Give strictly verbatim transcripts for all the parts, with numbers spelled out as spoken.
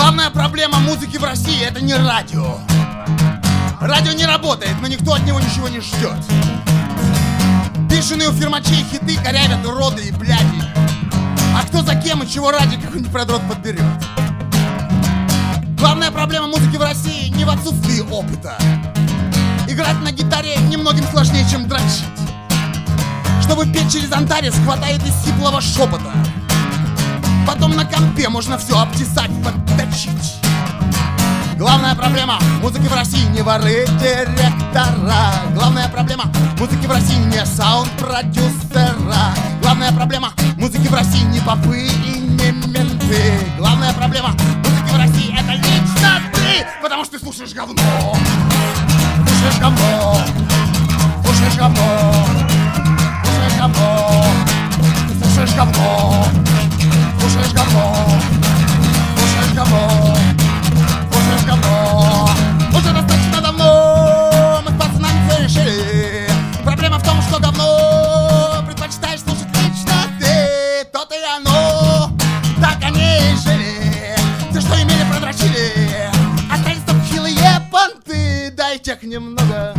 Главная проблема музыки в России — это не радио. Радио не работает, но никто от него ничего не ждет. Бешеные у фирмачей хиты корявят уроды и бляди. А кто за кем и чего ради какой-нибудь продрот подберет. Главная проблема музыки в России не в отсутствии опыта. Играть на гитаре немногим сложнее, чем дрочить. Чтобы петь через антарес, хватает из сиплого шепота. Потом на компе можно все обтесать, подточить. Главная проблема музыки в России не воры директора. Главная проблема музыки в России не саунд-продюсера. Главная проблема музыки в России не попы и не менты. Главная проблема музыки в России — это лично ты, потому что ты слушаешь говно. Слушаешь говно. Слушаешь говно. Слушаешь говно. Слушаешь говно. Слушаешь говно. Слушаешь говно. Слушаешь говно. Уже достаточно давно мы с пацанами решили. Проблема в том, что говно предпочитаешь слушать лично ты. То-то и оно. Так они и жили. Те, что имели, продрочили. Остались только хилые понты. Дай тех немного.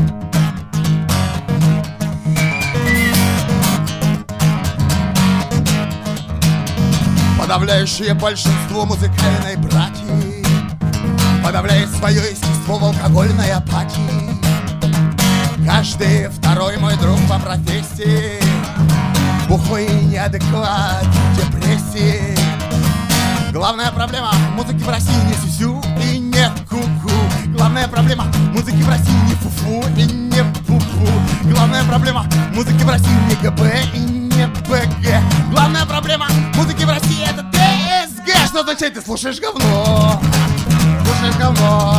Подавляющее большинство музыкальной братьи подавляет свое естество в алкогольной апатии. Каждый второй мой друг по профессии бухой и неадекват, депрессии. Главная проблема музыки в России не сюсю и не ку-ку. Главная проблема музыки в России не фу-фу и не пу-пу. Главная проблема музыки в России не ГБ и не БГ. Главная проблема музыки в России — это ТСГ. Что означает ты слушаешь говно? Слушаешь говно.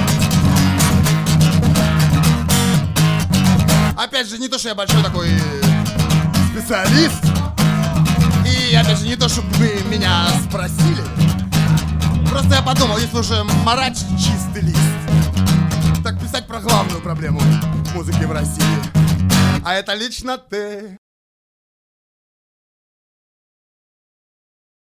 Опять же, не то, что я большой такой специалист. И опять же, не то, чтобы вы меня спросили. Просто я подумал, если уже марать чистый лист, так писать про главную проблему музыки в России. А это лично ты.